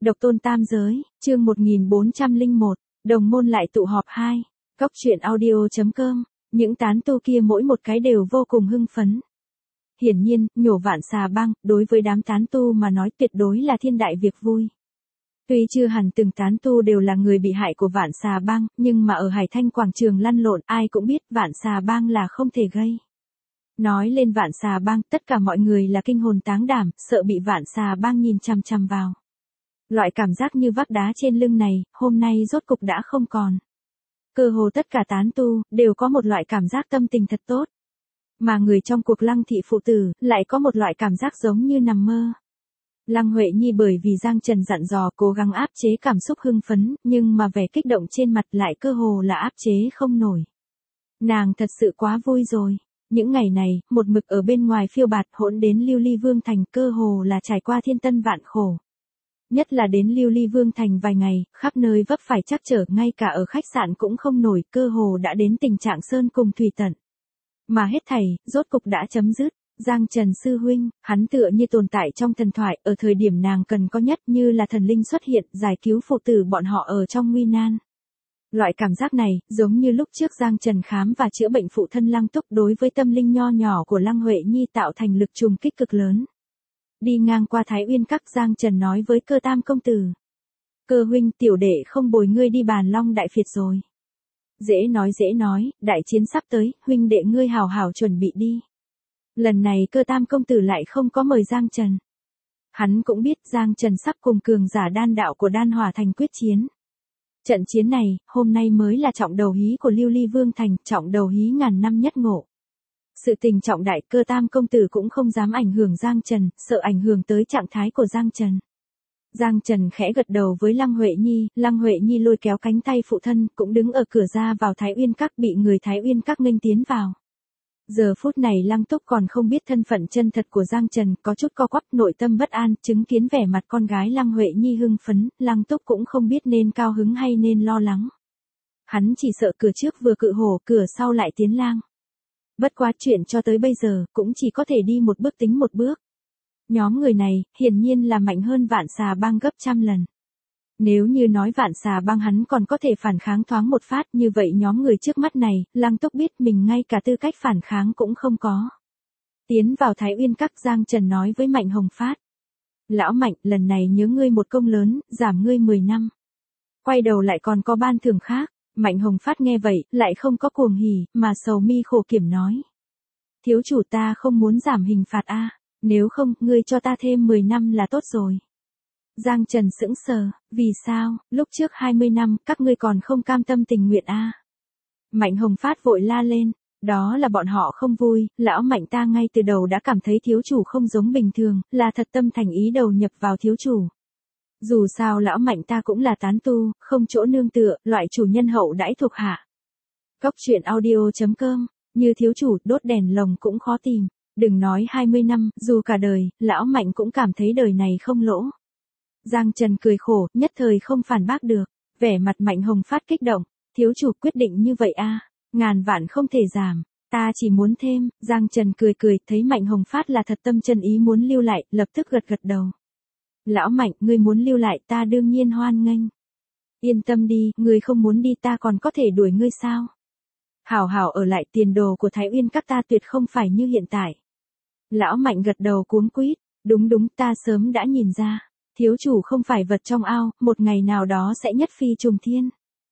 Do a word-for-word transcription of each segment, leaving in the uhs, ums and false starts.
Độc tôn tam giới, chương một nghìn bốn trăm lẻ một, đồng môn lại tụ họp hai. Cốc truyện audio chấm com, những tán tu kia mỗi một cái đều vô cùng hưng phấn. Hiển nhiên, nhổ vạn xà băng, đối với đám tán tu mà nói tuyệt đối là thiên đại việc vui. Tuy chưa hẳn từng tán tu đều là người bị hại của vạn xà băng, nhưng mà ở Hải Thanh quảng trường lăn lộn ai cũng biết vạn xà băng là không thể gây. Nói lên vạn xà băng, tất cả mọi người là kinh hồn táng đảm, sợ bị vạn xà băng nhìn chằm chằm vào. Loại cảm giác như vác đá trên lưng này, hôm nay rốt cục đã không còn. Cơ hồ tất cả tán tu, đều có một loại cảm giác tâm tình thật tốt. Mà người trong cuộc Lăng thị phụ tử, lại có một loại cảm giác giống như nằm mơ. Lăng Huệ Nhi bởi vì Giang Trần dặn dò cố gắng áp chế cảm xúc hưng phấn, nhưng mà vẻ kích động trên mặt lại cơ hồ là áp chế không nổi. Nàng thật sự quá vui rồi. Những ngày này, một mực ở bên ngoài phiêu bạt hỗn đến Lưu Ly Vương Thành cơ hồ là trải qua thiên tân vạn khổ. Nhất là đến Lưu Ly Vương Thành vài ngày, khắp nơi vấp phải trắc trở, ngay cả ở khách sạn cũng không nổi, cơ hồ đã đến tình trạng sơn cùng thủy tận. Mà hết thảy, rốt cục đã chấm dứt. Giang Trần sư huynh, hắn tựa như tồn tại trong thần thoại, ở thời điểm nàng cần có nhất như là thần linh xuất hiện, giải cứu phụ tử bọn họ ở trong nguy nan. Loại cảm giác này, giống như lúc trước Giang Trần khám và chữa bệnh phụ thân Lăng Túc, đối với tâm linh nho nhỏ của Lăng Huệ Nhi tạo thành lực trùng kích cực lớn. Đi ngang qua Thái Uyên Các, Giang Trần nói với Cơ Tam công tử. Cơ huynh, tiểu đệ không bồi ngươi đi bàn long đại phiệt rồi. Dễ nói dễ nói, đại chiến sắp tới, huynh đệ ngươi hào hào chuẩn bị đi. Lần này Cơ Tam công tử lại không có mời Giang Trần. Hắn cũng biết Giang Trần sắp cùng cường giả đan đạo của Đan Hỏa Thành quyết chiến. Trận chiến này, hôm nay mới là trọng đầu hí của Lưu Ly Vương Thành, trọng đầu hí ngàn năm nhất ngộ. Sự tình trọng đại, Cơ Tam công tử cũng không dám ảnh hưởng Giang Trần, sợ ảnh hưởng tới trạng thái của Giang Trần. Giang Trần khẽ gật đầu với Lăng Huệ Nhi, Lăng Huệ Nhi lôi kéo cánh tay phụ thân, cũng đứng ở cửa ra vào Thái Uyên Các, bị người Thái Uyên Các nghênh tiến vào. Giờ phút này Lăng Túc còn không biết thân phận chân thật của Giang Trần, có chút co quắp, nội tâm bất an, chứng kiến vẻ mặt con gái Lăng Huệ Nhi hưng phấn, Lăng Túc cũng không biết nên cao hứng hay nên lo lắng. Hắn chỉ sợ cửa trước vừa cự hổ, cửa sau lại tiến lang. Bất quá chuyện cho tới bây giờ, cũng chỉ có thể đi một bước tính một bước. Nhóm người này, hiển nhiên là mạnh hơn vạn xà băng gấp trăm lần. Nếu như nói vạn xà băng hắn còn có thể phản kháng thoáng một phát, như vậy nhóm người trước mắt này, Lăng Túc biết mình ngay cả tư cách phản kháng cũng không có. Tiến vào Thái Uyên Các, Giang Trần nói với Mạnh Hồng Phát. Lão Mạnh, lần này nhớ ngươi một công lớn, giảm ngươi mười năm. Quay đầu lại còn có ban thưởng khác. Mạnh Hồng Phát nghe vậy, lại không có cuồng hỉ, mà sầu mi khổ kiểm nói. Thiếu chủ, ta không muốn giảm hình phạt a, nếu không, ngươi cho ta thêm mười năm là tốt rồi. Giang Trần sững sờ, vì sao, lúc trước hai mươi năm, các ngươi còn không cam tâm tình nguyện a? Mạnh Hồng Phát vội la lên, đó là bọn họ không vui, lão Mạnh ta ngay từ đầu đã cảm thấy thiếu chủ không giống bình thường, là thật tâm thành ý đầu nhập vào thiếu chủ. Dù sao lão Mạnh ta cũng là tán tu, không chỗ nương tựa, loại chủ nhân hậu đãi thuộc hạ. Cốc truyện audio chấm com, như thiếu chủ, đốt đèn lồng cũng khó tìm, đừng nói hai mươi năm, dù cả đời, lão Mạnh cũng cảm thấy đời này không lỗ. Giang Trần cười khổ, nhất thời không phản bác được, vẻ mặt Mạnh Hồng Phát kích động, thiếu chủ quyết định như vậy a, ngàn vạn không thể giảm, ta chỉ muốn thêm. Giang Trần cười cười, thấy Mạnh Hồng Phát là thật tâm chân ý muốn lưu lại, lập tức gật gật đầu. Lão Mạnh, ngươi muốn lưu lại, ta đương nhiên hoan nghênh. Yên tâm đi, ngươi không muốn đi ta còn có thể đuổi ngươi sao? Hảo hảo ở lại, tiền đồ của Thái Uyên Các ta tuyệt không phải như hiện tại. Lão Mạnh gật đầu cuống quýt, đúng đúng, ta sớm đã nhìn ra. Thiếu chủ không phải vật trong ao, một ngày nào đó sẽ nhất phi trùng thiên.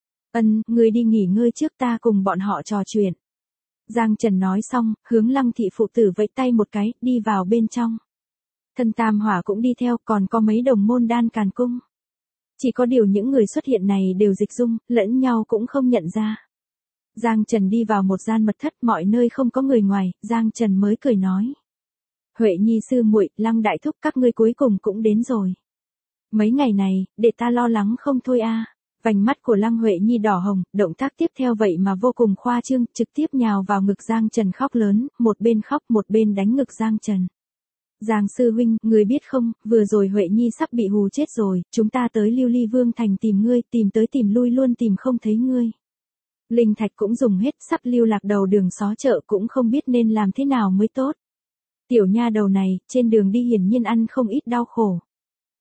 Ân, ngươi đi nghỉ ngơi trước, ta cùng bọn họ trò chuyện. Giang Trần nói xong, hướng Lăng thị phụ tử vẫy tay một cái, đi vào bên trong. Thân Tam Hỏa cũng đi theo, còn có mấy đồng môn Đan Càn Cung. Chỉ có điều những người xuất hiện này đều dịch dung, lẫn nhau cũng không nhận ra. Giang Trần đi vào một gian mật thất, mọi nơi không có người ngoài, Giang Trần mới cười nói. Huệ Nhi sư muội, Lăng đại thúc, các ngươi cuối cùng cũng đến rồi. Mấy ngày này, để ta lo lắng không thôi a. À. Vành mắt của Lăng Huệ Nhi đỏ hồng, động tác tiếp theo vậy mà vô cùng khoa trương, trực tiếp nhào vào ngực Giang Trần khóc lớn, một bên khóc một bên đánh ngực Giang Trần. Giang sư huynh, ngươi biết không, vừa rồi Huệ Nhi sắp bị hù chết rồi, chúng ta tới Lưu Ly Vương Thành tìm ngươi, tìm tới tìm lui luôn tìm không thấy ngươi. Linh thạch cũng dùng hết, sắp lưu lạc đầu đường xó chợ cũng không biết nên làm thế nào mới tốt. Tiểu nha đầu này, trên đường đi hiển nhiên ăn không ít đau khổ.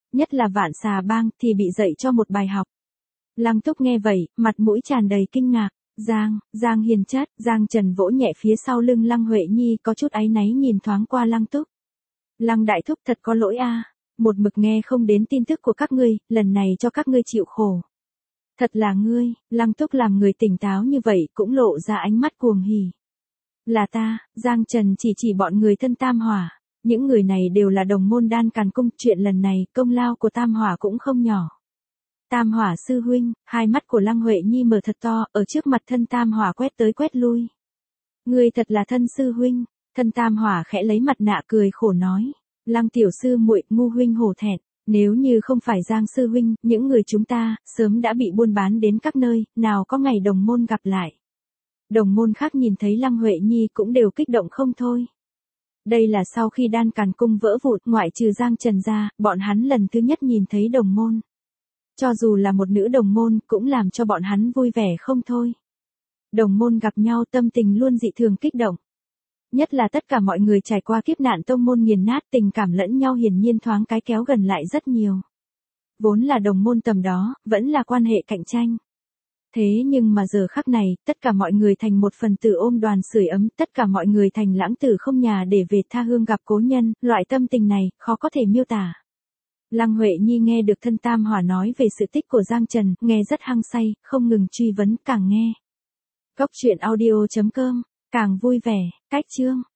nhất là Vạn Xà Bang thì bị dạy cho một bài học. Lăng Túc nghe vậy, mặt mũi tràn đầy kinh ngạc. Giang, Giang Hiền Chất, Giang Trần vỗ nhẹ phía sau lưng Lăng Huệ Nhi có chút áy náy nhìn thoáng qua Lăng Túc. Lăng Đại Thúc thật có lỗi a, một mực nghe không đến tin tức của các ngươi, lần này cho các ngươi chịu khổ. Thật là ngươi, Lăng Túc làm người tỉnh táo như vậy cũng lộ ra ánh mắt cuồng hỉ. Là ta, Giang Trần chỉ chỉ bọn người thân Tam Hỏa, những người này đều là đồng môn Đan Càn Cung, chuyện lần này công lao của Tam Hỏa cũng không nhỏ. Tam Hỏa sư huynh, hai mắt của Lăng Huệ Nhi mở thật to, ở trước mặt thân Tam Hỏa quét tới quét lui. Ngươi thật là thân sư huynh, thân Tam Hỏa khẽ lấy mặt nạ cười khổ nói, Lăng tiểu sư muội, ngu huynh hổ thẹn, nếu như không phải Giang sư huynh, những người chúng ta sớm đã bị buôn bán đến các nơi, nào có ngày đồng môn gặp lại. Đồng môn khác nhìn thấy Lăng Huệ Nhi cũng đều kích động không thôi. Đây là sau khi Đan Càn Cung vỡ vụn, ngoại trừ Giang Trần ra, bọn hắn lần thứ nhất nhìn thấy đồng môn. Cho dù là một nữ đồng môn cũng làm cho bọn hắn vui vẻ không thôi. Đồng môn gặp nhau tâm tình luôn dị thường kích động. Nhất là tất cả mọi người trải qua kiếp nạn tông môn nghiền nát, tình cảm lẫn nhau hiển nhiên thoáng cái kéo gần lại rất nhiều. Vốn là đồng môn tầm đó, vẫn là quan hệ cạnh tranh. Thế nhưng mà giờ khắc này, tất cả mọi người thành một phần tử ôm đoàn sưởi ấm, tất cả mọi người thành lãng tử không nhà để về tha hương gặp cố nhân, loại tâm tình này, khó có thể miêu tả. Lăng Huệ Nhi nghe được thân Tam Hỏa nói về sự tích của Giang Trần, nghe rất hăng say, không ngừng truy vấn, càng nghe. Cốc truyện audio chấm com, càng vui vẻ, cách chương.